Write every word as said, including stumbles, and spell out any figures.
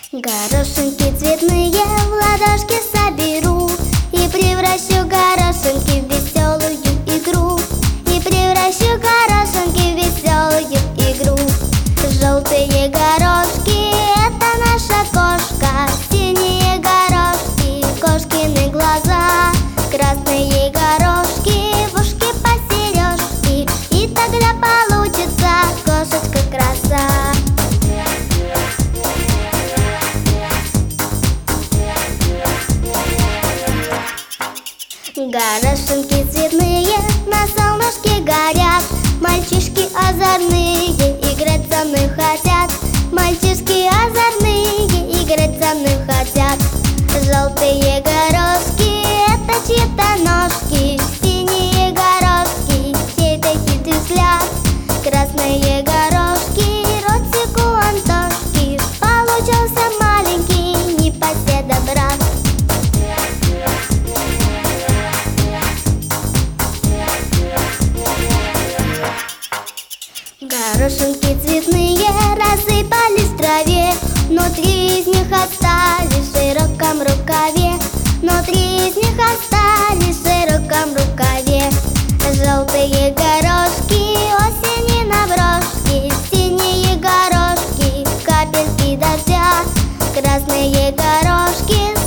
Горошинки цветные в ладошки соберу и превращу горошинки в веселую игру. И превращу горошинки в веселую игру. Желтые горошки — это наша кошка. Синие горошки — кошкины глаза. Красные горошки — в ушки по сережке. И тогда получится кошечка краса. Горошинки цветные на солнышке горят. Мальчишки озорные играть со мной хотят. Мальчишки озорные играть со мной хотят. Желтые горошки — это чьи-то ножки. Синие горошки — чей-то хитрый взгляд. Красные горошки — ротик у Антошки. Получился маленький непоседа брат. Горошинки цветные рассыпались в траве. Внутри из них остались в широком рукаве. Внутри из них остались в широком рукаве. Желтые горошки осени наброшки. Синие горошки капельки дождя. Красные горошки